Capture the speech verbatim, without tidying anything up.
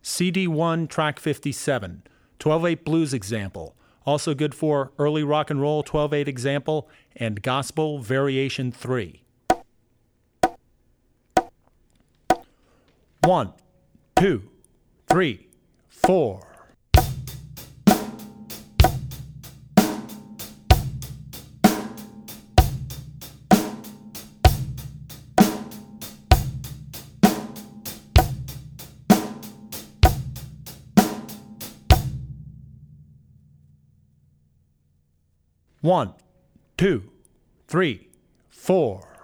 C D one, track fifty-seven, twelve eight blues example. Also good for early rock and roll twelve eight example and gospel variation three. One, two, three, four. One, two, three, four.